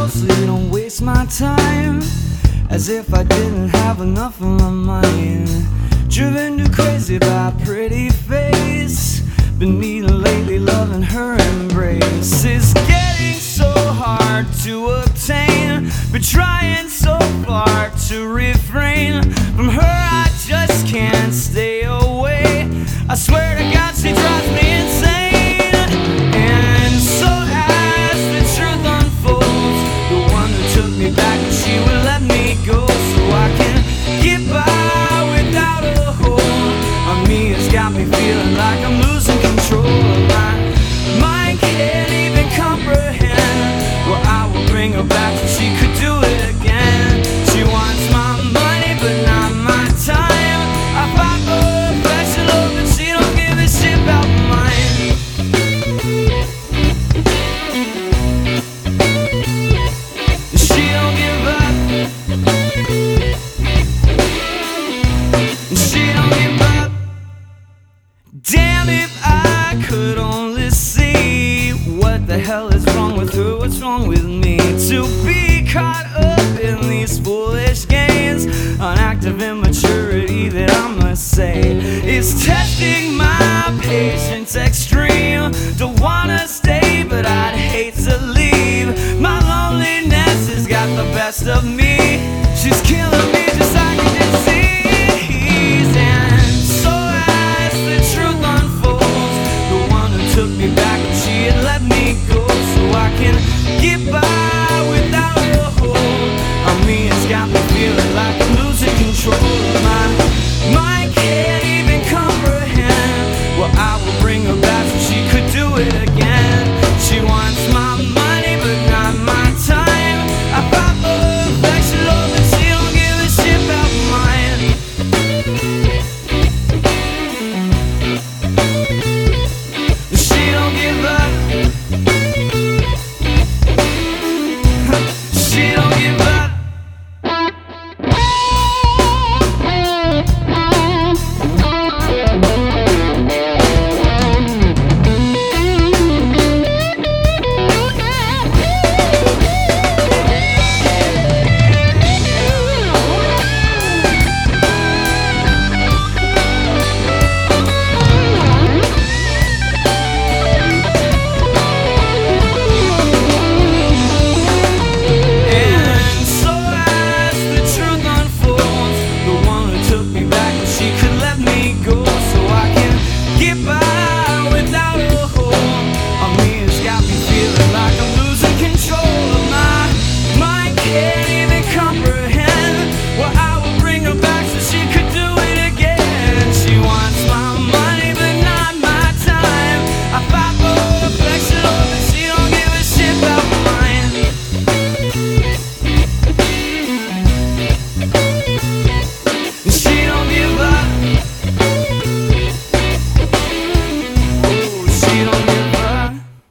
closely, don't waste my time, as if I didn't have enough on my mind. Driven too crazy by a pretty face, been needing lately, loving her embrace. It's getting so hard to obtain, but trying so far to refrain from her. I just can't stay away. I swear to God, she drives me insane. And so as the truth unfolds, the one who took me back, she would let me go, so I can get by without a hold on me. It's got me feeling like I'm losing control of my mind. Can't even comprehend. Well, I will bring her back so she could do it again. She wants my money, but not my time. I fight for affection, love, but she don't give a shit about mine. She don't give up. She don't give up. Damn, if I could only see what the hell is wrong with her, what's wrong with me, to be caught up in these foolish games. An act of immaturity that I must say is testing my patience extreme. Don't wanna stay, but I'd hate to leave. My loneliness has got the best of me. She's killing